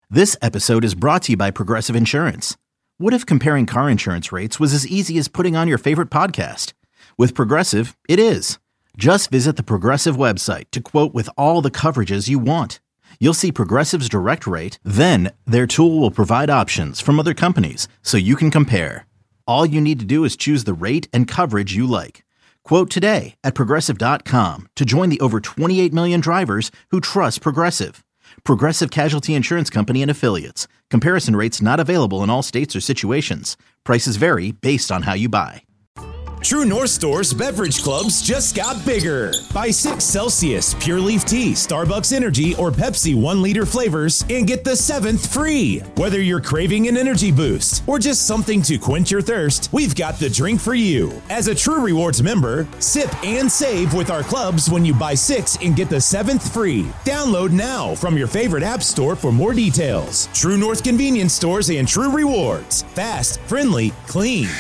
This episode is brought to you by Progressive Insurance. What if comparing car insurance rates was as easy as putting on your favorite podcast? With Progressive, it is. Just visit the Progressive website to quote with all the coverages you want. You'll see Progressive's direct rate, then their tool will provide options from other companies so you can compare. All you need to do is choose the rate and coverage you like. Quote today at Progressive.com to join the over 28 million drivers who trust Progressive. Progressive Casualty Insurance Company and Affiliates. Comparison rates not available in all states or situations. Prices vary based on how you buy. True North Store's beverage clubs just got bigger. Buy 6 Celsius, Pure Leaf Tea, Starbucks Energy, or Pepsi 1-liter flavors and get the 7th free. Whether you're craving an energy boost or just something to quench your thirst, we've got the drink for you. As a True Rewards member, sip and save with our clubs when you buy 6 and get the 7th free. Download now from your favorite app store for more details. True North Convenience Stores and True Rewards. Fast, friendly, clean.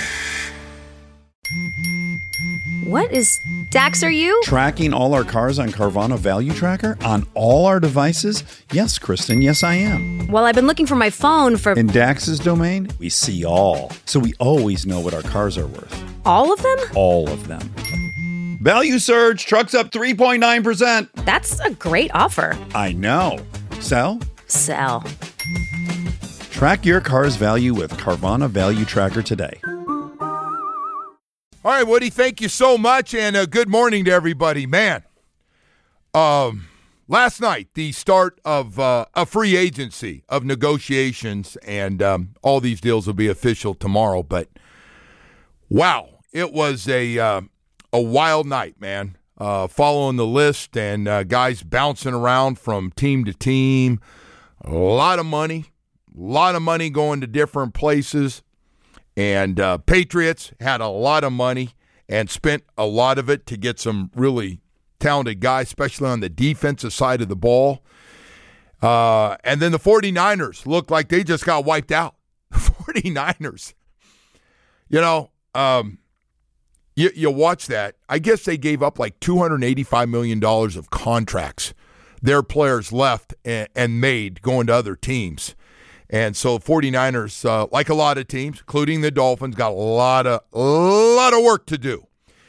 What is Dax, are you? Tracking all our cars on Carvana Value Tracker on all our devices? Yes, Kristen, yes, I am. Well, I've been looking for my phone for... In Dax's domain, we see all. So we always know what our cars are worth. All of them? All of them. Value surge, trucks up 3.9%. That's a great offer. I know. Sell? Sell. Track your car's value with Carvana Value Tracker today. All right, Woody, thank you so much, and good morning to everybody. Man, last night, the start of a free agency of negotiations, and all these deals will be official tomorrow. But, wow, it was a wild night, man, following the list and guys bouncing around from team to team. A lot of money going to different places. And Patriots had a lot of money and spent a lot of it to get some really talented guys, especially on the defensive side of the ball. And then the 49ers looked like they just got wiped out. The 49ers. You know, you watch that. I guess they gave up like $285 million of contracts their players left and made going to other teams. And so 49ers, like a lot of teams, including the Dolphins, got a lot of work to do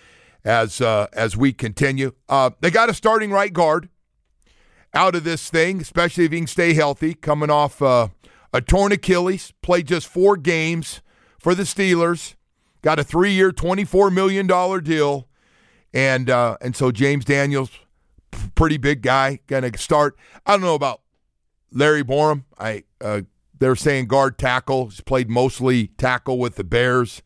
as we continue. They got a starting right guard out of this thing, especially if he can stay healthy, coming off a torn Achilles, played just 4 games for the Steelers, got a 3-year, $24 million deal. And so James Daniels, pretty big guy, going to start. I don't know about Larry Borom. They're saying guard tackle. He's played mostly tackle with the Bears.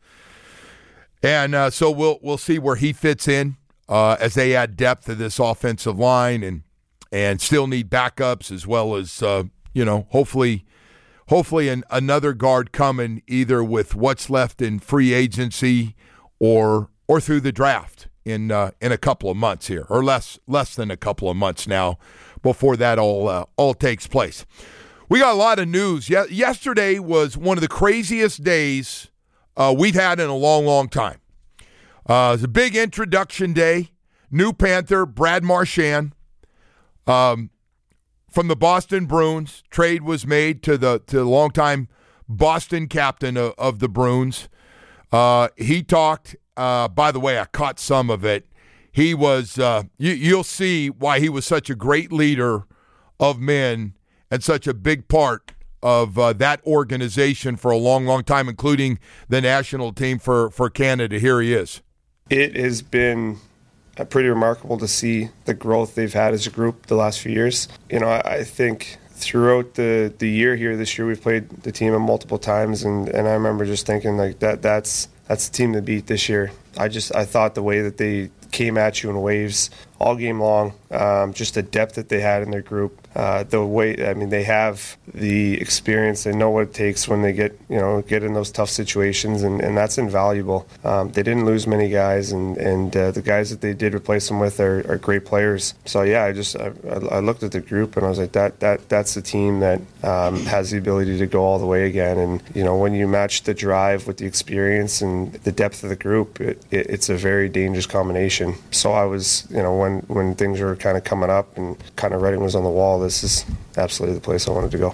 And so we'll see where he fits in as they add depth to this offensive line and still need backups as well as, hopefully another guard coming either with what's left in free agency or through the draft in a couple of months here, or less than a couple of months now before that all takes place. We got a lot of news. Yesterday was one of the craziest days we've had in a long, long time. It was a big introduction day. New Panther, Brad Marchand, from the Boston Bruins. Trade was made to the longtime Boston captain of the Bruins. He talked. By the way, I caught some of it. He was. You'll see why he was such a great leader of men and such a big part of that organization for a long, long time, including the national team for Canada. Here he is. It has been pretty remarkable to see the growth they've had as a group the last few years. You know, I think throughout the year here this year, we've played the team multiple times, and I remember just thinking like that's the team to beat this year. I thought the way that they came at you in waves all game long, just the depth that they had in their group, the way, they have the experience. They know what it takes when they get in those tough situations, and that's invaluable. They didn't lose many guys, and the guys that they did replace them with are great players. So yeah, I looked at the group and I was like, that's the team that has the ability to go all the way again. And when you match the drive with the experience and the depth of the group, it's a very dangerous combination. So I was, when things were kind of coming up and kind of writing was on the wall, this is absolutely the place I wanted to go.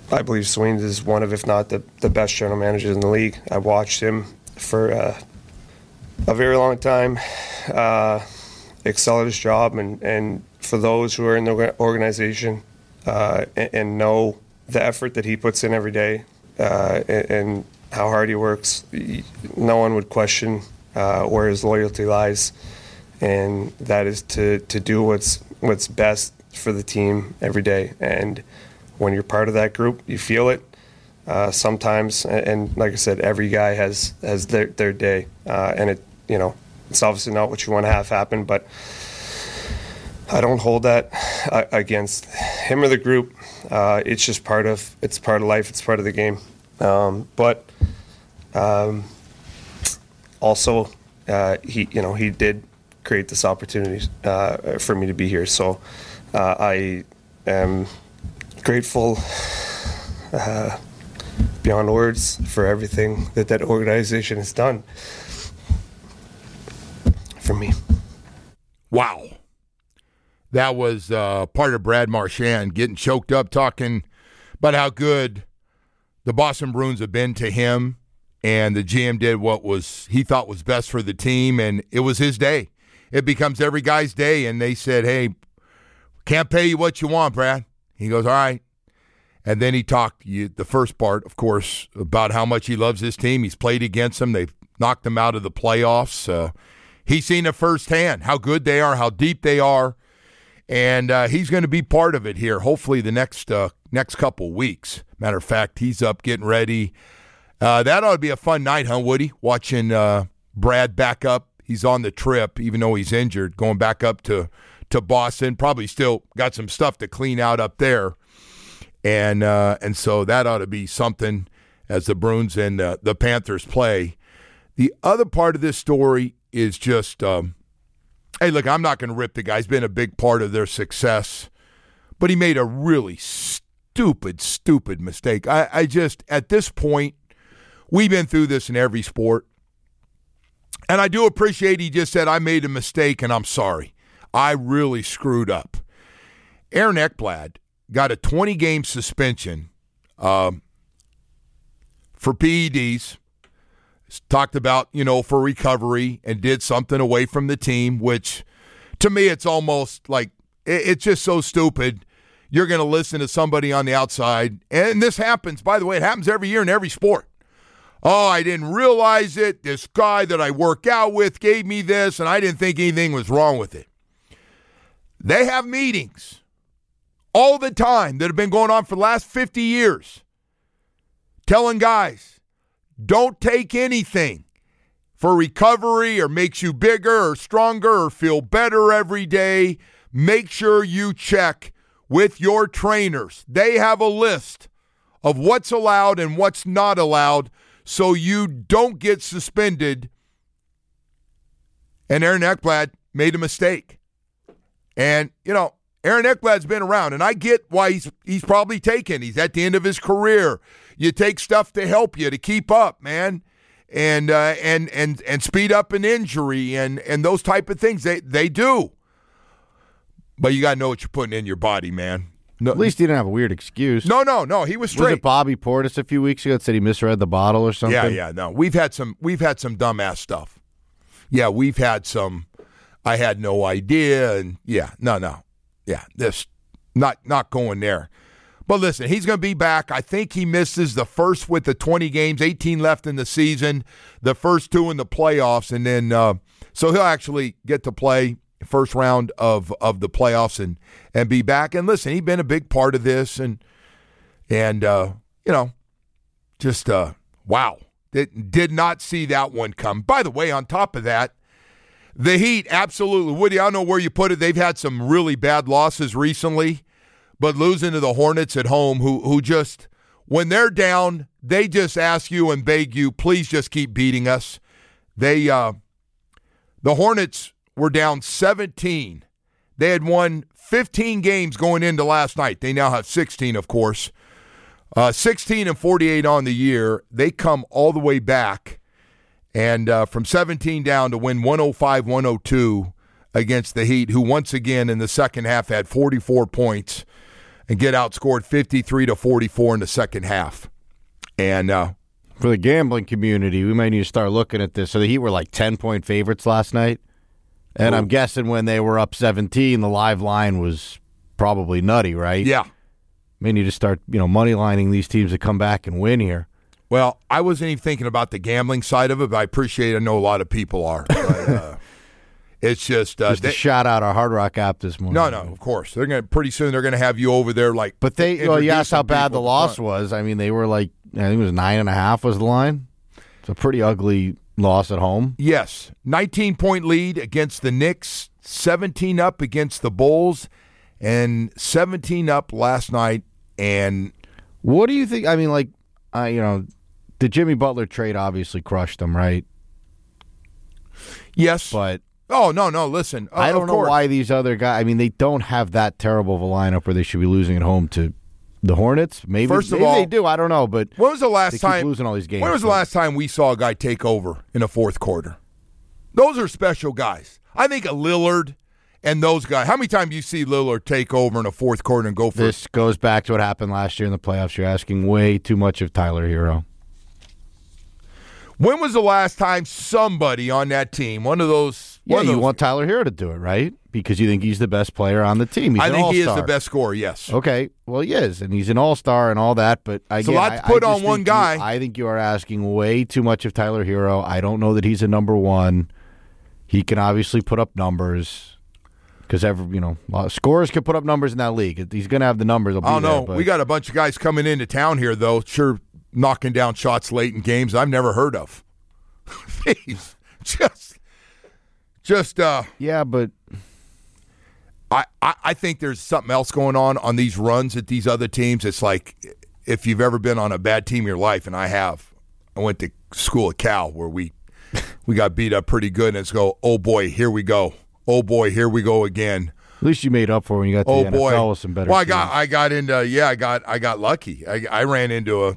I believe Swains is one of, if not the best general managers in the league. I watched him for a very long time, excel at his job, and for those who are in the organization and know the effort that he puts in every day and how hard he works, no one would question where his loyalty lies, and that is to do what's best for the team every day. And when you're part of that group, you feel it sometimes. And like I said, every guy has their day, and it's obviously not what you want to have happen, but I don't hold that against him or the group. It's just part of life. It's part of the game. But also, he did create this opportunity for me to be here. So I am grateful beyond words for everything that organization has done for me. Wow. That was part of Brad Marchand getting choked up talking about how good the Boston Bruins have been to him, and the GM did what he thought was best for the team, and it was his day. It becomes every guy's day, and they said, hey, can't pay you what you want, Brad. He goes, all right. And then he talked, the first part, of course, about how much he loves his team. He's played against them. They've knocked them out of the playoffs. He's seen it firsthand, how good they are, how deep they are. And he's going to be part of it here, hopefully the next couple weeks. Matter of fact, he's up getting ready. That ought to be a fun night, huh, Woody? Watching Brad back up. He's on the trip, even though he's injured, going back up to Boston. Probably still got some stuff to clean out up there. And so that ought to be something as the Bruins and the Panthers play. The other part of this story is just, hey, look, I'm not going to rip the guy. He's been a big part of their success. But he made a really stupid mistake. I just, at this point, we've been through this in every sport. And I do appreciate he just said, I made a mistake and I'm sorry. I really screwed up. Aaron Ekblad got a 20-game suspension for PEDs. Talked about, for recovery, and did something away from the team, which to me it's almost like it's just so stupid. You're going to listen to somebody on the outside, and this happens, by the way, it happens every year in every sport. Oh, I didn't realize it. This guy that I work out with gave me this, and I didn't think anything was wrong with it. They have meetings all the time that have been going on for the last 50 years telling guys, don't take anything for recovery or makes you bigger or stronger or feel better every day. Make sure you check with your trainers. They have a list of what's allowed and what's not allowed so you don't get suspended. And Aaron Ekblad made a mistake. And, Aaron Ekblad's been around, and I get why he's probably taken. He's at the end of his career. You take stuff to help you, to keep up, man, and speed up an injury and those type of things. They do. But you got to know what you're putting in your body, man. No, at least he didn't have a weird excuse. No, he was straight. Was it Bobby Portis a few weeks ago that said he misread the bottle or something? Yeah, no. We've had some dumbass stuff. Yeah, we've had some I had no idea, and no. Yeah, this not going there. But listen, he's going to be back. I think he misses the first with the 20 games, 18 left in the season, the first 2 in the playoffs, and then so he'll actually get to play first round of the playoffs and be back. And listen, he's been a big part of this, and just wow, did not see that one come. By the way, on top of that, the Heat, absolutely. Woody, I don't know where you put it. They've had some really bad losses recently, but losing to the Hornets at home, who just, when they're down, they just ask you and beg you, please just keep beating us. The Hornets were down 17. They had won 15 games going into last night. They now have 16, of course. 16-48 on the year. They come all the way back. And from 17 down to win 105-102 against the Heat, who once again in the second half had 44 points and get outscored 53-44 in the second half. And for the gambling community, we might need to start looking at this. So the Heat were like 10-point favorites last night. And I'm guessing when they were up 17, the live line was probably nutty, right? Yeah. May need to start, money lining these teams to come back and win here. Well, I wasn't even thinking about the gambling side of it, but I know a lot of people are. But, it's just to shout out our Hard Rock app this morning. No, of course. Pretty soon they're going to have you over there like. But you asked how bad the loss was. I mean, they were like, I think it was 9.5 was the line. It's a pretty ugly loss at home. Yes. 19-point lead against the Knicks, 17 up against the Bulls, and 17 up last night. And what do you think? I mean, the Jimmy Butler trade obviously crushed them, right? Yes. But no. Listen, I don't know why these other guys. I mean, they don't have that terrible of a lineup where they should be losing at home to the Hornets. Maybe they do. I don't know. But when was the last time losing all these games? When was the last time we saw a guy take over in a fourth quarter? Those are special guys. I think Lillard and those guys. How many times do you see Lillard take over in a fourth quarter and go for this? Goes back to what happened last year in the playoffs. You're asking way too much of Tyler Hero. When was the last time somebody on that team, one of those... you want Tyler Hero to do it, right? Because you think he's the best player on the team. I think he is the best scorer, yes. Okay, well, he is, and he's an all-star and all that, but again, it's a lot to put on one guy. I think you are asking way too much of Tyler Hero. I don't know that he's a number one. He can obviously put up numbers because scorers can put up numbers in that league. He's going to have the numbers. I don't know. We got a bunch of guys coming into town here, though, sure, knocking down shots late in games I've never heard of. Yeah, but I think there's something else going on these runs at these other teams. It's like if you've ever been on a bad team in your life, and I have. I went to school at Cal where we got beat up pretty good, and it's oh boy, here we go. Oh boy, here we go again. At least you made up for when you got to the NFL with some better. Well, teams. I got lucky. I ran into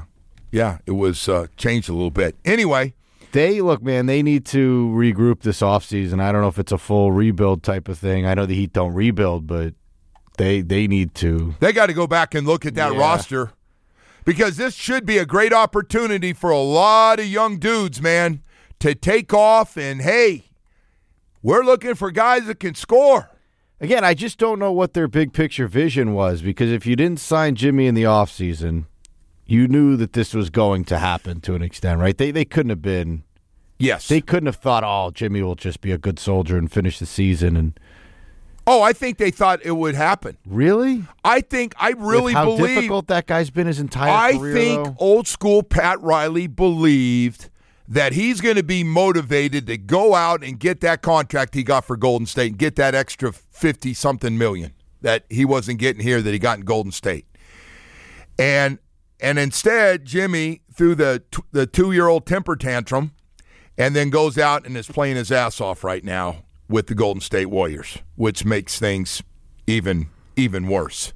it was changed a little bit. Anyway. They need to regroup this offseason. I don't know if it's a full rebuild type of thing. I know the Heat don't rebuild, but they need to. They got to go back and look at that roster because this should be a great opportunity for a lot of young dudes, man, to take off. And, hey, we're looking for guys that can score. Again, I just don't know what their big picture vision was because if you didn't sign Jimmy in the offseason, you knew that this was going to happen to an extent, right? They couldn't have been. Yes. They couldn't have thought, Jimmy will just be a good soldier and finish the season. I think they thought it would happen. Really? I really how believe. How difficult that guy's been his entire career, I think old school Pat Riley believed that he's going to be motivated to go out and get that contract he got for Golden State and get that extra 50-something million that he wasn't getting here that he got in Golden State. And instead, Jimmy threw the 2-year-old temper tantrum and then goes out and is playing his ass off right now with the Golden State Warriors, which makes things even worse.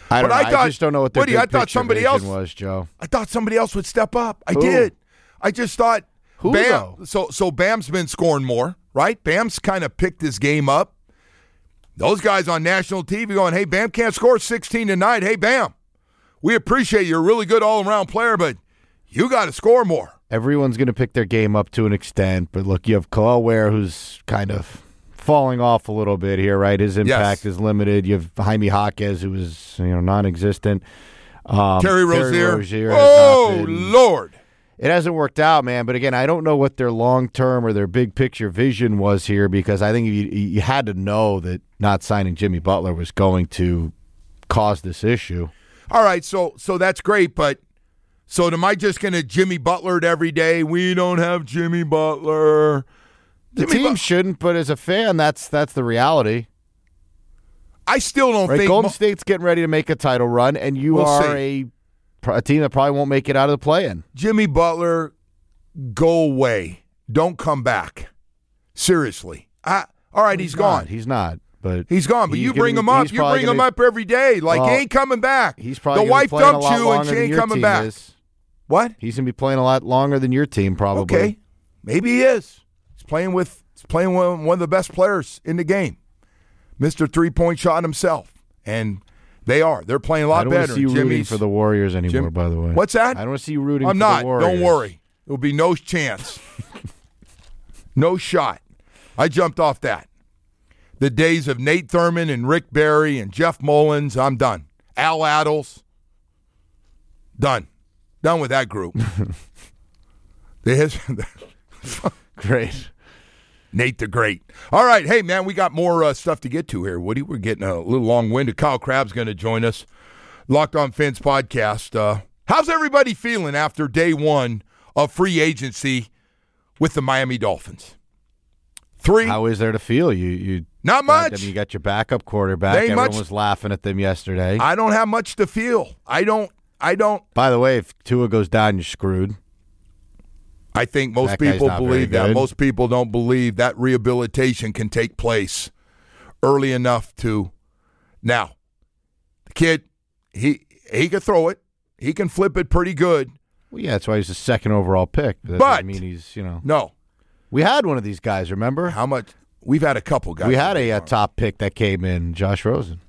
I just don't know what their big I thought picture somebody vision else was, Joe. I thought somebody else would step up. I did. I just thought Bam. So Bam's been scoring more, right? Bam's kind of picked his game up. Those guys on national TV going, hey, Bam can't score 16 tonight. Hey, Bam, we appreciate you're a really good all-around player, but you got to score more. Everyone's going to pick their game up to an extent, but look, you have Khalil Ware who's kind of falling off a little bit here, right? His impact is limited. You have Jaime Jaquez who is non-existent. Terry Rozier. Lord. It hasn't worked out, man. But again, I don't know what their long-term or their big picture vision was here because I think you had to know that not signing Jimmy Butler was going to cause this issue. All right, so that's great, but so am I just going to Jimmy Butler it every day? We don't have Jimmy Butler. The team shouldn't, but as a fan, that's the reality. I still don't think Golden State's getting ready to make a title run, and you are a team that probably won't make it out of the play-in. Jimmy Butler, go away. Don't come back. Seriously. All right, he's gone. He's not. But he's gone, but you bring him up. You bring him up every day. Like, he ain't coming back. He's probably the wife dumped you, and she ain't coming back. What? He's going to be playing a lot longer than your team, probably. Okay. Maybe he is. He's playing with one of the best players in the game. Mr. Three-point shot himself. And They are. They're playing a lot I don't better. want to see you rooting Jimmy's for the Warriors anymore, by the way. What's that? I don't want to see you rooting I'm for not. the Warriors. Don't worry. There will be no chance. No shot. I jumped off that. The days of Nate Thurman and Rick Barry and Jeff Mullins, I'm done. Al Addles, done. Done with that group. Great. Nate the Great. All right. Hey, man, we got more stuff to get to here, Woody. We're getting a little long-winded. Kyle Crabb's going to join us. Locked On Fins podcast. How's everybody feeling after day one of free agency with the Miami Dolphins? How is there to feel? You not much. You got your backup quarterback. Everyone was laughing at them yesterday. I don't have much to feel. I don't. By the way, if Tua goes down, you're screwed. I think most people believe that. Most people don't believe that rehabilitation can take place early enough to. Now, the kid, he can throw it. He can flip it pretty good. Well, yeah, that's why he's the second overall pick. That but doesn't mean he's, No. We had one of these guys, remember? How much? We've had a couple guys. We had a top pick that came in, Josh Rosen.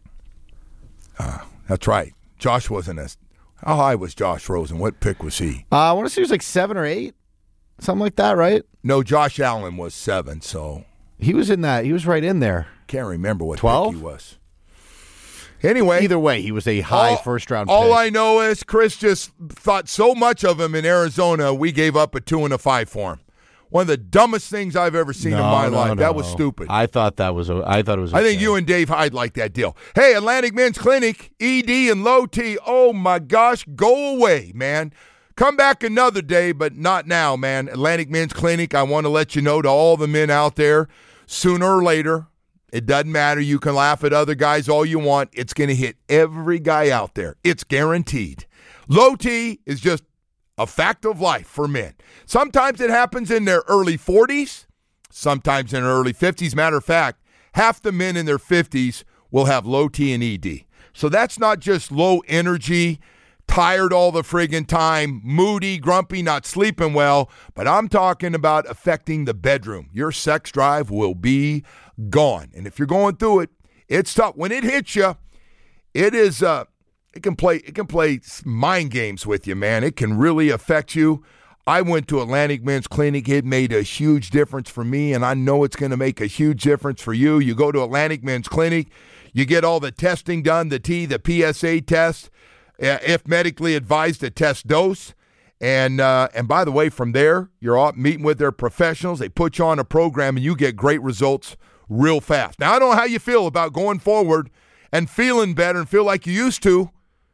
That's right. Josh wasn't as. How high was Josh Rosen? What pick was he? I want to say he was like 7 or 8. Something like that, right? No, Josh Allen was 7, so. He was in that. He was right in there. Can't remember what 12? pick he was. Anyway. Either way, he was a high first-round pick. All I know is Chris just thought so much of him in Arizona, we gave up a 2 and a 5 for him. One of the dumbest things I've ever seen in my life. No. That was stupid. I thought it was okay. I think you and Dave Hyde like that deal. Hey, Atlantic Men's Clinic, ED and Low T. Oh, my gosh. Go away, man. Come back another day, but not now, man. Atlantic Men's Clinic, I want to let you know to all the men out there, sooner or later, it doesn't matter. You can laugh at other guys all you want. It's going to hit every guy out there. It's guaranteed. Low T is just a fact of life for men. Sometimes it happens in their early 40s, sometimes in their early 50s. Matter of fact, half the men in their 50s will have low T and ED. So that's not just low energy, tired all the friggin' time, moody, grumpy, not sleeping well, but I'm talking about affecting the bedroom. Your sex drive will be gone. And if you're going through it, it's tough. When it hits you, it is it can play mind games with you, man. It can really affect you. I went to Atlantic Men's Clinic. It made a huge difference for me, and I know it's going to make a huge difference for you. You go to Atlantic Men's Clinic, you get all the testing done, the PSA test, if medically advised, a test dose. And by the way, from there, you're off meeting with their professionals. They put you on a program, and you get great results real fast. Now, I don't know how you feel about going forward and feeling better and feel like you used to.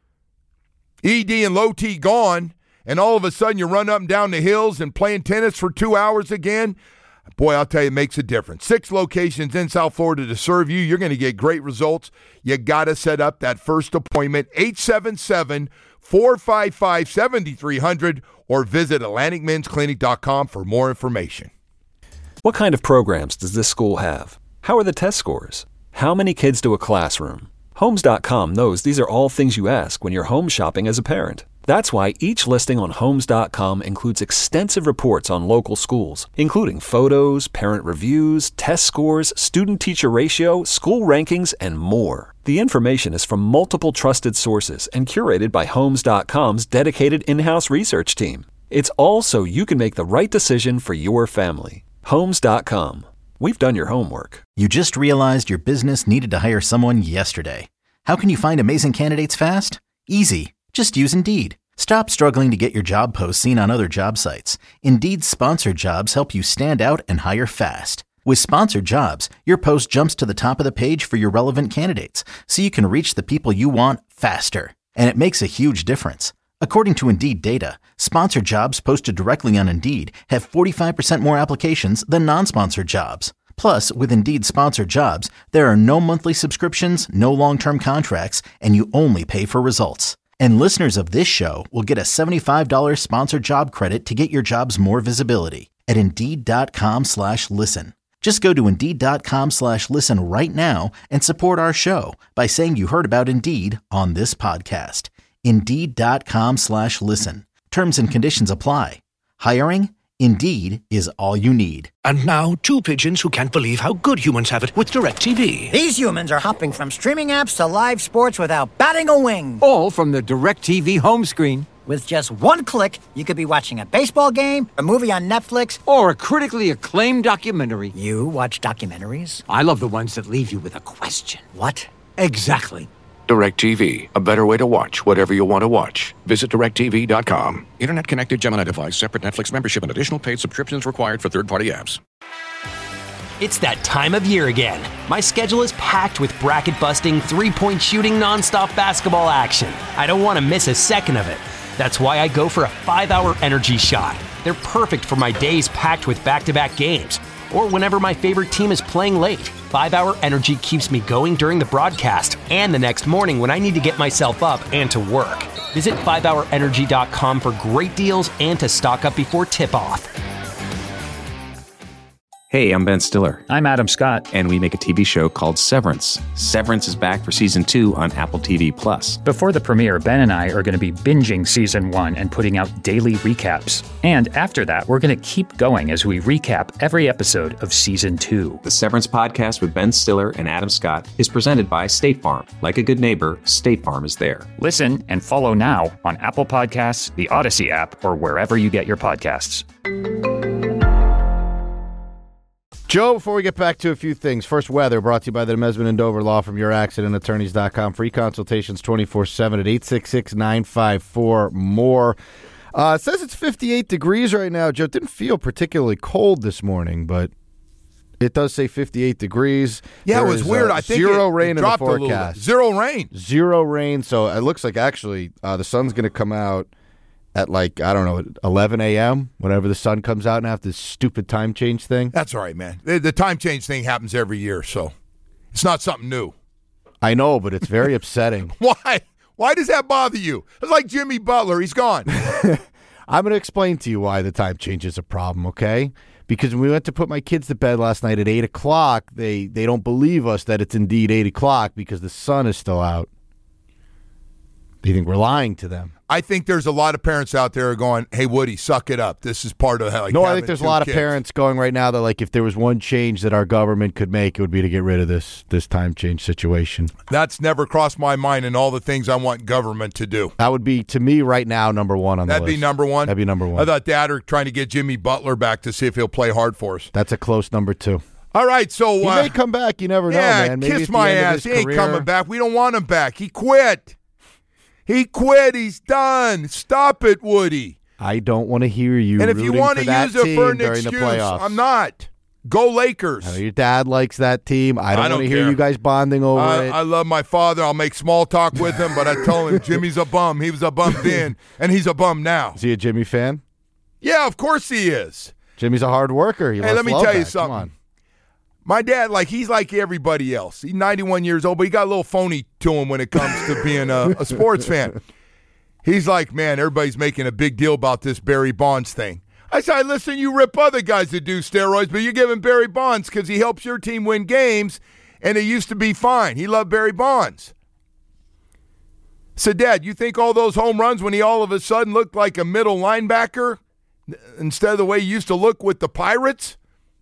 ED and low T gone, and all of a sudden you run up and down the hills and playing tennis for 2 hours again. Boy, I'll tell you, it makes a difference. 6 locations in South Florida to serve you. You're going to get great results. You got to set up that first appointment, 877-455-7300, or visit AtlanticMen'sClinic.com for more information. What kind of programs does this school have? How are the test scores? How many kids do a classroom? Homes.com knows these are all things you ask when you're home shopping as a parent. That's why each listing on Homes.com includes extensive reports on local schools, including photos, parent reviews, test scores, student-teacher ratio, school rankings, and more. The information is from multiple trusted sources and curated by Homes.com's dedicated in-house research team. It's all so you can make the right decision for your family. Homes.com. We've done your homework. You just realized your business needed to hire someone yesterday. How can you find amazing candidates fast? Easy. Just use Indeed. Stop struggling to get your job posts seen on other job sites. Indeed's sponsored jobs help you stand out and hire fast. With sponsored jobs, your post jumps to the top of the page for your relevant candidates, so you can reach the people you want faster. And it makes a huge difference. According to Indeed data, sponsored jobs posted directly on Indeed have 45% more applications than non-sponsored jobs. Plus, with Indeed sponsored jobs, there are no monthly subscriptions, no long-term contracts, and you only pay for results. And listeners of this show will get a $75 sponsored job credit to get your jobs more visibility at Indeed.com/listen. Just go to Indeed.com/listen right now and support our show by saying you heard about Indeed on this podcast. Indeed.com/listen. Terms and conditions apply. Hiring? Indeed is all you need. And now, two pigeons who can't believe how good humans have it with DirecTV. These humans are hopping from streaming apps to live sports without batting a wing. All from the DirecTV home screen. With just one click, you could be watching a baseball game, a movie on Netflix, or a critically acclaimed documentary. You watch documentaries? I love the ones that leave you with a question. What? Exactly. DirecTV, a better way to watch whatever you want to watch. Visit DirecTV.com. Internet connected Gemini device, separate Netflix membership, and additional paid subscriptions required for third-party apps. It's that time of year again. My schedule is packed with bracket-busting, three-point shooting, nonstop basketball action. I don't want to miss a second of it. That's why I go for a 5-hour energy shot. They're perfect for my days packed with back-to-back games, or whenever my favorite team is playing late. 5-hour energy keeps me going during the broadcast and the next morning when I need to get myself up and to work. Visit 5hourenergy.com for great deals and to stock up before tip-off. Hey, I'm Ben Stiller. I'm Adam Scott. And we make a TV show called Severance. Severance is back for Season 2 on Apple TV+. Before the premiere, Ben and I are going to be binging Season 1 and putting out daily recaps. And after that, we're going to keep going as we recap every episode of Season 2. The Severance podcast with Ben Stiller and Adam Scott is presented by State Farm. Like a good neighbor, State Farm is there. Listen and follow now on Apple Podcasts, the Odyssey app, or wherever you get your podcasts. Joe, before we get back to a few things, first weather brought to you by the Mesman and Dover Law from YourAccidentAttorneys.com. Free consultations 24/7 at 866-954-MORE. It says it's 58 degrees right now, Joe. It didn't feel particularly cold this morning, but it does say 58 degrees. Yeah, There it was is, weird. I think zero it rain in the dropped a little forecast. bit. Zero rain. Zero rain, so it looks like actually the sun's going to come out at 11 a.m., whenever the sun comes out and have this stupid time change thing. That's all right, man. The time change thing happens every year, so it's not something new. I know, but it's very upsetting. Why? Why does that bother you? It's like Jimmy Butler. He's gone. I'm going to explain to you why the time change is a problem, okay? Because when we went to put my kids to bed last night at 8 o'clock, they don't believe us that it's indeed 8 o'clock because the sun is still out. They think we're lying to them. I think there's a lot of parents out there going, hey, Woody, suck it up. This is part of No, I think there's a lot of parents going right now that, if there was one change that our government could make, it would be to get rid of this time change situation. That's never crossed my mind in all the things I want government to do. That would be, to me, right now, number one on the list. That'd be number one? That'd be number one. I thought Dad are trying to get Jimmy Butler back to see if he'll play hard for us. That's a close number two. All right, so... he may come back. You never know, man. Maybe kiss my ass. He ain't coming back. We don't want him back. He quit. He quit. He's done. Stop it, Woody. I don't want to hear you. And if you want to use it for an excuse, I'm not. Go Lakers. I know your dad likes that team. I don't want to hear you guys bonding over it. I love my father. I'll make small talk with him, but I tell him Jimmy's a bum. He was a bum then, and he's a bum now. Is he a Jimmy fan? Yeah, of course he is. Jimmy's a hard worker. Hey, let me tell you something. My dad, he's like everybody else. He's 91 years old, but he got a little phony to him when it comes to being a sports fan. He's like, man, everybody's making a big deal about this Barry Bonds thing. I said, listen, you rip other guys that do steroids, but you're giving Barry Bonds because he helps your team win games, and it used to be fine. He loved Barry Bonds. So, Dad, you think all those home runs when he all of a sudden looked like a middle linebacker instead of the way he used to look with the Pirates?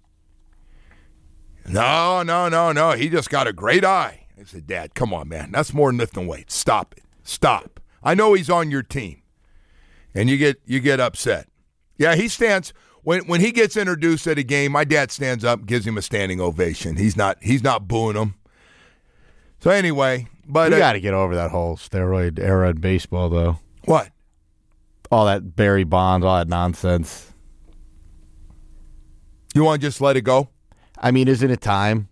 No. He just got a great eye. I said, Dad, come on, man. That's more than lifting weights. Stop it. Stop. I know he's on your team. And you get upset. Yeah, he stands when he gets introduced at a game, my dad stands up and gives him a standing ovation. He's not booing him. So anyway, but you got to get over that whole steroid era in baseball, though. What? All that Barry Bonds, all that nonsense. You want to just let it go? I mean, isn't it time?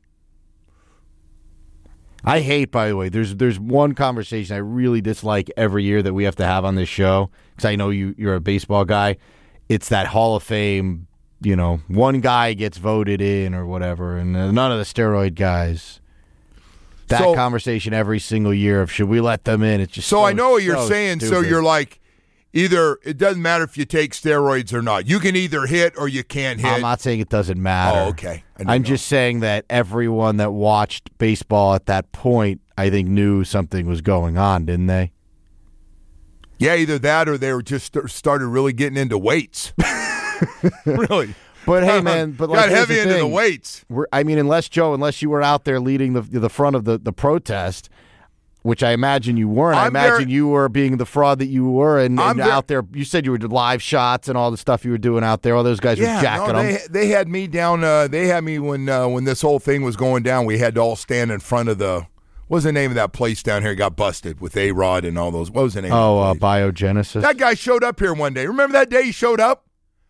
I hate, by the way, there's one conversation I really dislike every year that we have to have on this show, because I know you're a baseball guy. It's that Hall of Fame, one guy gets voted in or whatever, and none of the steroid guys. That conversation every single year of should we let them in? It's just so I know what you're saying. Stupid. So you're like, either it doesn't matter if you take steroids or not. You can either hit or you can't hit. I'm not saying it doesn't matter. Oh, okay. I'm just saying that everyone that watched baseball at that point, I think, knew something was going on, didn't they? Yeah, either that or they were just started really getting into weights. Really. But hey, man, but got here's heavy into the weights. Unless you were out there leading the front of the protest, which I imagine you weren't. I imagine you were being the fraud that you were, and out there. You said you were live shots and all the stuff you were doing out there. All those guys were jacking them. They had me down. They had me when this whole thing was going down. We had to all stand in front of the. What was the name of that place down here? Got busted with A-Rod and all those. What was the name? Oh, Biogenesis. That guy showed up here one day. Remember that day he showed up?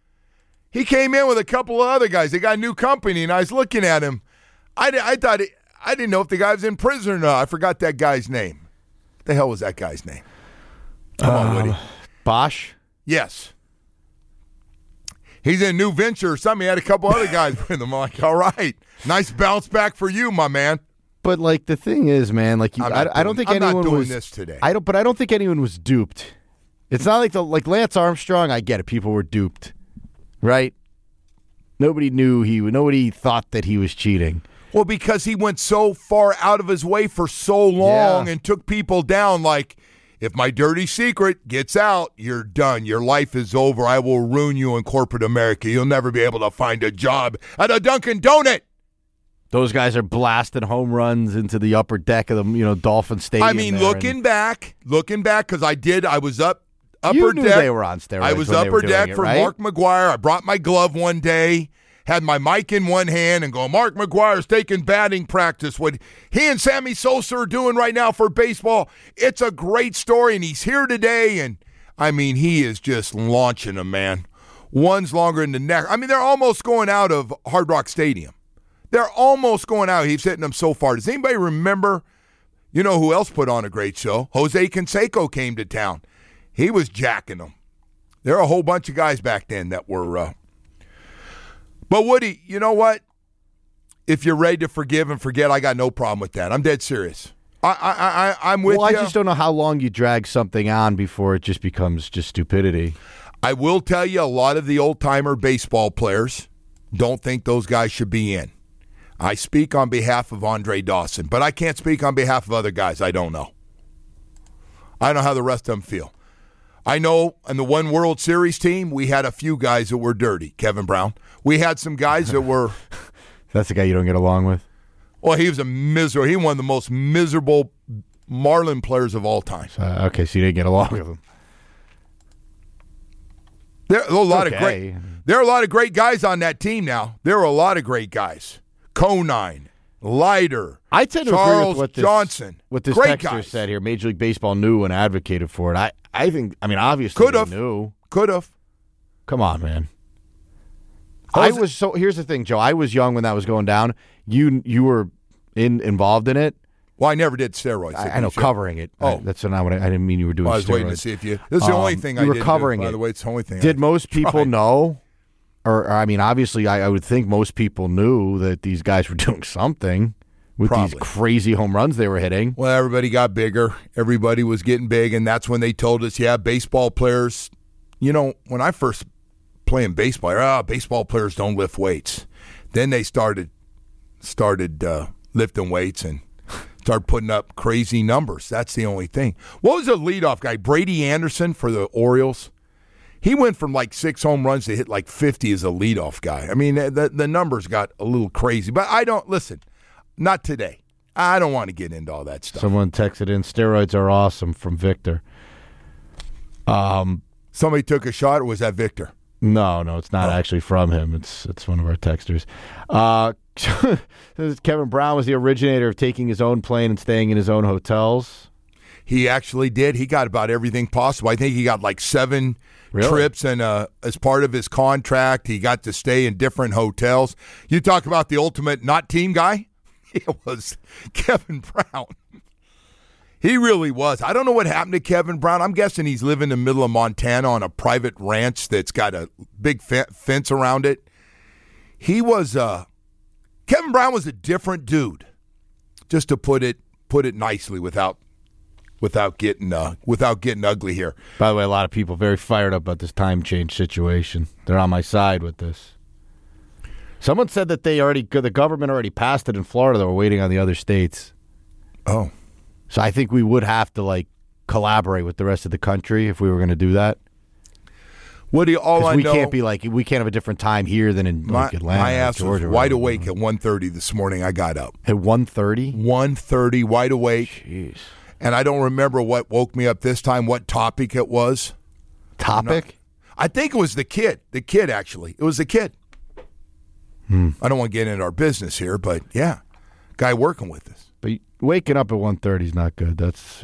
He came in with a couple of other guys. They got a new company, and I was looking at him. I thought I didn't know if the guy was in prison or not. I forgot that guy's name. What the hell was that guy's name? Come on, Woody. Bosch? Yes. He's in a new venture or something. He had a couple other guys with him. I'm like, all right. Nice bounce back for you, my man. But like the thing is, man, like I don't think anyone not doing was this today. I don't think anyone was duped. It's not like Lance Armstrong. I get it. People were duped, right? Nobody nobody thought that he was cheating. Well, because he went so far out of his way for so long and took people down. Like, if my dirty secret gets out, you're done. Your life is over. I will ruin you in corporate America. You'll never be able to find a job at a Dunkin' Donut. Those guys are blasting home runs into the upper deck of the Dolphin Stadium. I mean, looking back, because I was up upper you deck. Knew they were on steroids. I was when upper deck it, for right? Mark McGwire. I brought my glove one day, had my mic in one hand, and go, Mark McGwire's taking batting practice. What he and Sammy Sosa are doing right now for baseball, it's a great story, and he's here today. And I mean, he is just launching them, man. One's longer than the next. I mean, they're almost going out of Hard Rock Stadium. They're almost going out. He's hitting them so far. Does anybody remember, you know who else put on a great show? Jose Canseco came to town. He was jacking them. There are a whole bunch of guys back then that were. But, Woody, you know what? If you're ready to forgive and forget, I got no problem with that. I'm dead serious. I'm with you. Well, I just don't know how long you drag something on before it just becomes just stupidity. I will tell you, a lot of the old-timer baseball players don't think those guys should be in. I speak on behalf of Andre Dawson, but I can't speak on behalf of other guys. I don't know. I don't know how the rest of them feel. I know on the one World Series team, we had a few guys that were dirty. Kevin Brown. We had some guys that were... That's the guy you don't get along with? Well, he was a miserable... He one of the most miserable Marlin players of all time. Okay, so you didn't get along with him. There are a lot of great guys on that team now. There are a lot of great guys. Conine, Leiter, I tend to Charles agree with what Johnson. What this great texter guys. said here. Major League Baseball knew and advocated for it. I think, obviously Could have. they knew. Could have. Come on, man. Here's the thing, Joe. I was young when that was going down. You were involved in it. Well, I never did steroids. I know, covering it. Oh. That's not what I didn't mean you were doing I was steroids. waiting to see if you... This is the only thing I were did covering do. it. By the way, it's the only thing Did most people know? Or obviously, I would think most people knew that these guys were doing something with these crazy home runs they were hitting. Well, everybody got bigger. Everybody was getting big, and that's when they told us, baseball players, when I first playing baseball, baseball players don't lift weights. Then they started lifting weights and started putting up crazy numbers. That's the only thing. What was the leadoff guy? Brady Anderson for the Orioles? He went from like 6 home runs to hit like 50 as a leadoff guy. I mean, the numbers got a little crazy. But not today. I don't want to get into all that stuff. Someone texted in, steroids are awesome from Victor. Somebody took a shot, or was that Victor? No, it's not actually from him. It's one of our texters. Kevin Brown was the originator of taking his own plane and staying in his own hotels. He actually did. He got about everything possible. I think he got like 7 trips, and as part of his contract, he got to stay in different hotels. You talk about the ultimate not team guy? It was Kevin Brown. He really was. I don't know what happened to Kevin Brown. I'm guessing he's living in the middle of Montana on a private ranch that's got a big fence around it. He was Kevin Brown was a different dude, just to put it nicely, without getting ugly here. By the way, a lot of people very fired up about this time change situation. They're on my side with this. Someone said that the government already passed it in Florida. They were waiting on the other states. Oh. So I think we would have to collaborate with the rest of the country if we were going to do that. Woody, all I we know, we can't have a different time here than in like Atlanta. My ass Georgia, was wide awake at 1:30 this morning. I got up at 1:30. 1:30, wide awake. Jeez. And I don't remember what woke me up this time. What topic it was? Topic? I think it was the kid. The kid, actually, it was the kid. I don't want to get into our business here, but yeah, guy working with us. But waking up at 1:30 is not good. That's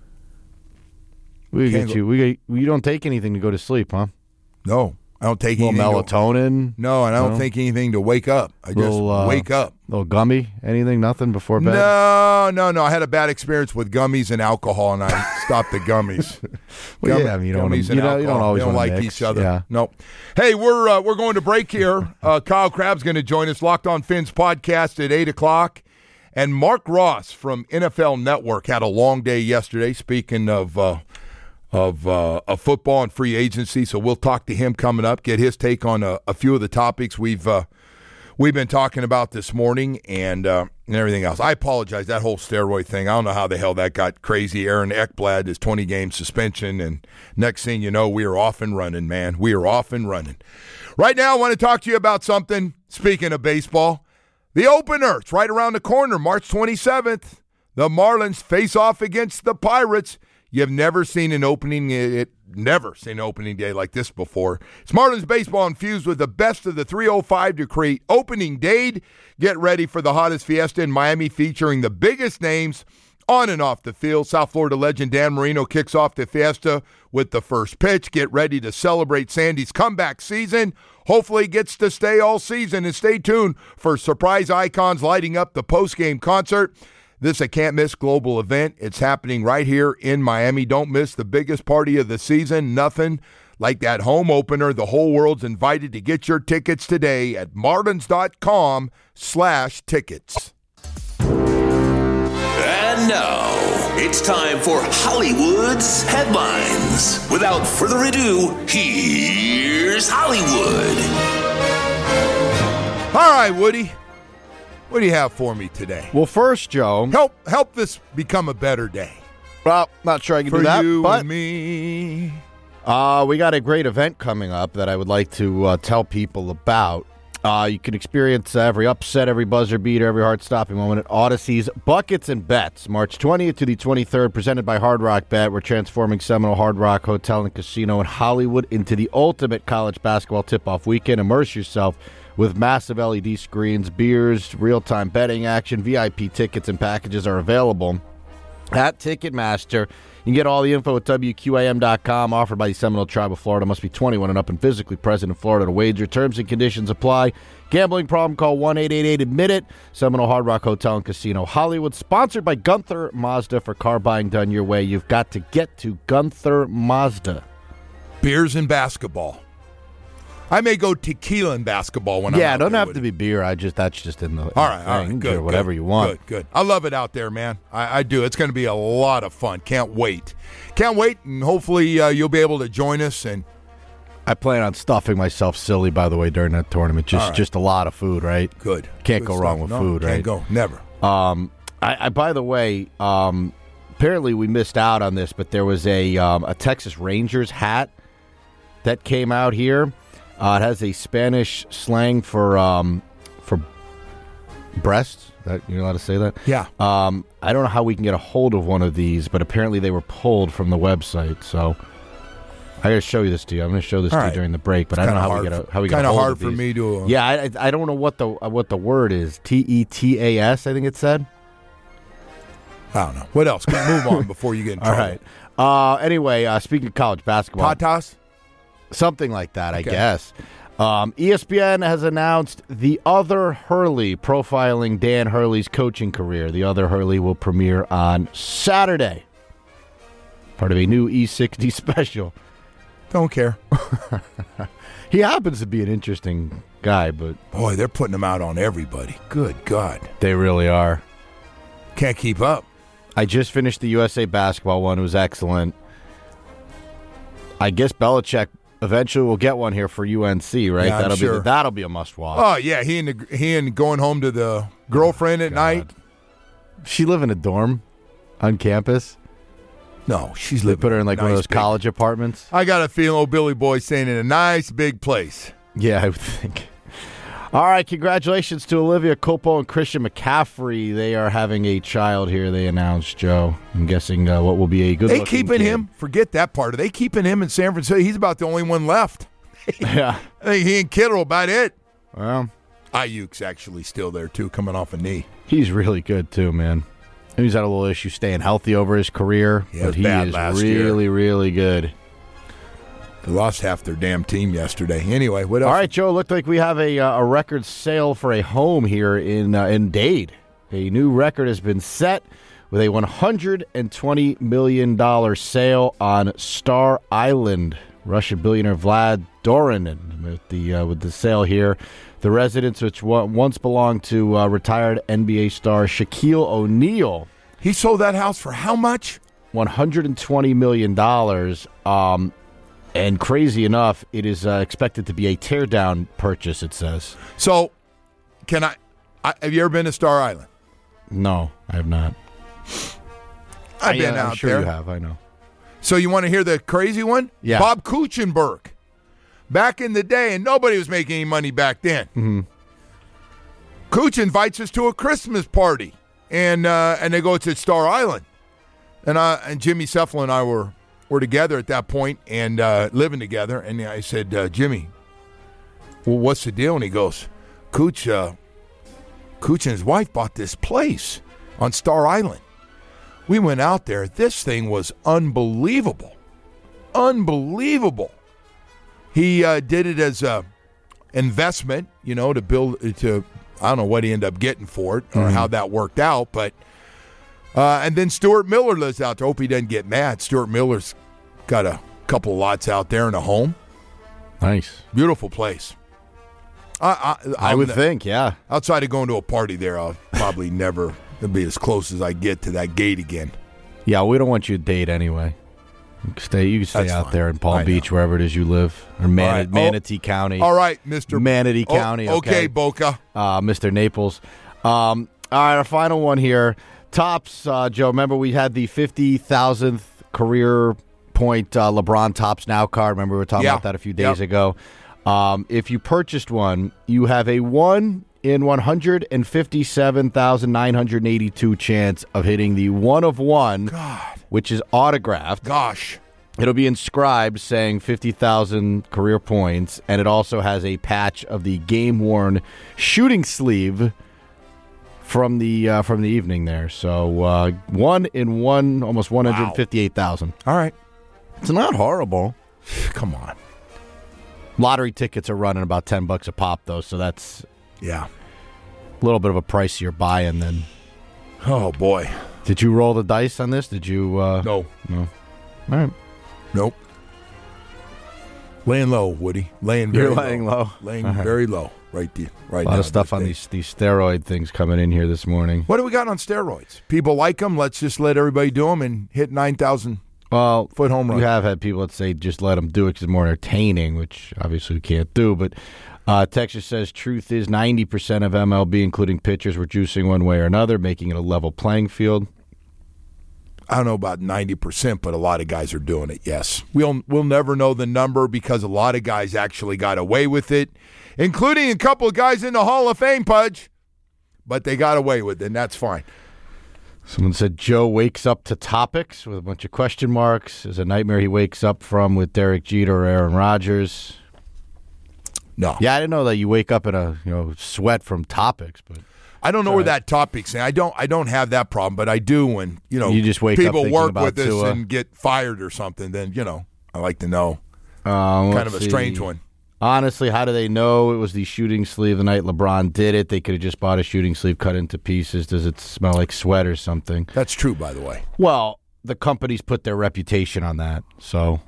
We get you. You don't take anything to go to sleep, huh? No, I don't take anything. Melatonin? No, and I don't take anything to wake up. I just wake up. Little gummy? Anything? Nothing before bed? No. I had a bad experience with gummies and alcohol, and I stopped the gummies. Well, yeah, I mean, you don't always like mix. each other. Yeah. No. Hey, we're going to break here. Kyle Crabb's going to join us. Locked on Fins podcast at 8:00. And Mark Ross from NFL Network had a long day yesterday, speaking of football and free agency. So we'll talk to him coming up, get his take on a few of the topics we've been talking about this morning and everything else. I apologize, that whole steroid thing. I don't know how the hell that got crazy. Aaron Ekblad is 20-game suspension, and next thing you know, we are off and running, man. We are off and running. Right now, I want to talk to you about something, speaking of baseball. The opener, it's right around the corner, March 27th. The Marlins face off against the Pirates. You've never seen an opening day like this before. It's Marlins baseball infused with the best of the 305 to create opening day. Get ready for the hottest fiesta in Miami, featuring the biggest names on and off the field. South Florida legend Dan Marino kicks off the fiesta with the first pitch. Get ready to celebrate Sandy's comeback season. Hopefully he gets to stay all season, and stay tuned for surprise icons lighting up the post-game concert. This is a can't-miss global event. It's happening right here in Miami. Don't miss the biggest party of the season. Nothing like that home opener. The whole world's invited to get your tickets today at marlins.com/tickets. And now, it's time for Hollywood's headlines. Without further ado, here's Hollywood. All right, Woody. What do you have for me today? Well, first, Joe, help this become a better day. Well, not sure I can for do that, you but and me. We got a great event coming up that I would like to tell people about. You can experience every upset, every buzzer beater, every heart-stopping moment at Odyssey's Buckets and Bets, March 20th to the 23rd, presented by Hard Rock Bet. We're transforming Seminole Hard Rock Hotel and Casino in Hollywood into the ultimate college basketball tip-off weekend. Immerse yourself with massive LED screens, beers, real-time betting action. VIP tickets and packages are available at Ticketmaster. You can get all the info at WQAM.com. Offered by the Seminole Tribe of Florida. Must be 21 and up and physically present in Florida to wager. Terms and conditions apply. Gambling problem? Call 1-888-ADMIT-IT. Seminole Hard Rock Hotel and Casino Hollywood. Sponsored by Gunther Mazda. For car buying done your way, you've got to get to Gunther Mazda. Beers and basketball. I may go tequila in basketball when I'm out it doesn't there have to be beer. That's just in the all right, good. Whatever you want. Good. I love it out there, man. I do. It's going to be a lot of fun. Can't wait, and hopefully you'll be able to join us. And I plan on stuffing myself silly, by the way, during that tournament. Just a lot of food, right? Good. Can't Good go wrong stuff. with food, right? Can't go. Never. I by the way, apparently we missed out on this, but there was a Texas Rangers hat that came out here. It has a Spanish slang for breasts. You're allowed to say that? Yeah. I don't know how we can get a hold of one of these, but apparently they were pulled from the website. So I got to show you this to you. I'm going to show this to you during the break, but I don't know how we get a hold of these. Kind of hard for me to. Yeah, I don't know what the word is. TETAS, I think it said. I don't know. What else? Move on before you get in trouble. All right. Anyway, speaking of college basketball. Tatas? Something like that, I guess. ESPN has announced The Other Hurley, profiling Dan Hurley's coaching career. The Other Hurley will premiere on Saturday. Part of a new E60 special. Don't care. He happens to be an interesting guy, but... Boy, they're putting him out on everybody. Good God. They really are. Can't keep up. I just finished the USA basketball one. It was excellent. I guess Belichick eventually will get one here for UNC, right? Yeah, that'll be a must-watch. Oh, yeah. He and going home to the girlfriend at night. She live in a dorm on campus? No, she's They living. put her in like one of nice those big- college apartments. I got a feeling old Billy Boy's staying in a nice big place. Yeah, I would think. All right, congratulations to Olivia Culpo and Christian McCaffrey. They are having a child here, they announced, Joe. I'm guessing what will be a good They keeping him. Forget that part. Are they keeping him in San Francisco? He's about the only one left. Yeah. I think he and Kittle about it. Well, Ayuk's actually still there, too, coming off a knee. he's really good, too, man. He's had a little issue staying healthy over his career, Yeah, it but was he bad is last year. really, really good. They lost half their damn team yesterday. Anyway, what else? All right, Joe, looked like we have a record sale for a home here in Dade. A new record has been set with a $120 million sale on Star Island. Russian billionaire Vlad Dorin with the sale here. The residence, which once belonged to retired NBA star Shaquille O'Neal. He sold that house for how much? $120 million. And crazy enough, it is expected to be a teardown purchase, it says. So, can I have you ever been to Star Island? No, I have not. I've been out I'm sure there. you have, I know. So you want to hear the crazy one? Yeah. Bob Kuchenberg. Back in the day, and nobody was making any money back then. Mm-hmm. Kuch invites us to a Christmas party, and they go, it's at Star Island. And Jimmy Seffel and I were together at that point and living together. And I said, Jimmy, well, what's the deal? And he goes, Kuch and his wife bought this place on Star Island. We went out there. This thing was unbelievable. Unbelievable. He did it as a investment, to build to. I don't know what he ended up getting for it or how that worked out, but and then Stuart Miller lives out there. Hope he doesn't get mad. Stuart Miller's got a couple of lots out there and a home. Nice, beautiful place. I would think, yeah. Outside of going to a party there, I'll probably never be as close as I get to that gate again. Yeah, we don't want you to date anyway. You can stay That's out fine. there in Palm Beach, wherever it is you live, or right. Manatee County. All right, Mr. Manatee County. Okay, Boca. Mr. Naples. All right, our final one here. Tops, Joe. Remember we had the 50,000th career point LeBron Tops Now card. Remember we were talking about that a few days ago. If you purchased one, you have a 1 in 157,982 chance of hitting the 1 of 1, which is autographed. Gosh. It'll be inscribed saying 50,000 career points, and it also has a patch of the game-worn shooting sleeve from the evening there. So 1 in 1, almost 158,000. All right. It's not horrible. Come on. Lottery tickets are running about $10 a pop, though, so that's a little bit of a pricier buy-in then. Oh, boy. Did you roll the dice on this? Did you? No. No. All right. Nope. Laying low, Woody. Laying very You're laying low. Laying All right. very low right there. Right A lot now of stuff on these steroid things coming in here this morning. What do we got on steroids? People like them. Let's just let everybody do them and hit 9,000 foot home run. You have had people that say just let them do it because it's more entertaining, which obviously we can't do. But Texas says truth is 90% of MLB, including pitchers, were juicing one way or another, making it a level playing field. I don't know about 90%, but a lot of guys are doing it, yes. We'll never know the number because a lot of guys actually got away with it, including a couple of guys in the Hall of Fame, Pudge. But they got away with it, and that's fine. Someone said Joe wakes up to topics with a bunch of question marks. It's a nightmare he wakes up from with Derek Jeter or Aaron Rodgers. No. Yeah, I didn't know that you wake up in a sweat from topics, but I don't know where that topic's in. I don't have that problem, but I do when, You just wake up people thinking work about with us Tua. and get fired or something, then, I like to know. Let's Kind of a strange see. one. Honestly, how do they know it was the shooting sleeve the night LeBron did it? They could have just bought a shooting sleeve cut into pieces. Does it smell like sweat or something? That's true, by the way. Well, the companies put their reputation on that, so,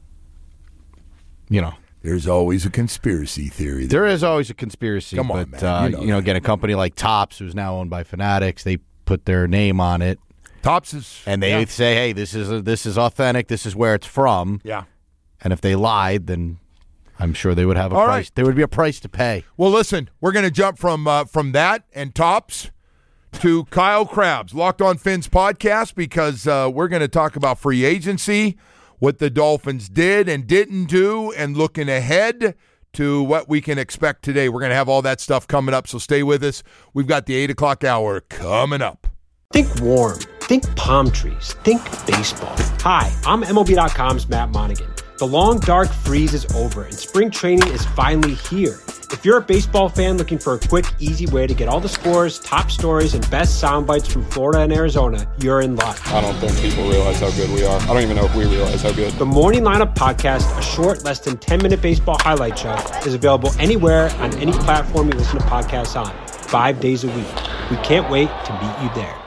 There's always a conspiracy theory. There is always a conspiracy. Come on, but, man. Again, a company like Topps, who's now owned by Fanatics, they put their name on it. Topps is... And they say, hey, this is authentic. This is where it's from. Yeah. And if they lied, then I'm sure they would have a All price. right. There would be a price to pay. Well, listen, we're going to jump from that and Topps to Kyle Krabs, Locked on Fins podcast, because we're going to talk about free agency, what the Dolphins did and didn't do, and looking ahead to what we can expect today. We're going to have all that stuff coming up, so stay with us. We've got the 8 o'clock hour coming up. Think warm. Think palm trees. Think baseball. Hi, I'm MLB.com's Matt Monaghan. The long, dark freeze is over, and spring training is finally here. If you're a baseball fan looking for a quick, easy way to get all the scores, top stories, and best sound bites from Florida and Arizona, you're in luck. I don't think people realize how good we are. I don't even know if we realize how good. The Morning Lineup Podcast, a short, less than 10-minute baseball highlight show, is available anywhere on any platform you listen to podcasts on, 5 days a week. We can't wait to meet you there.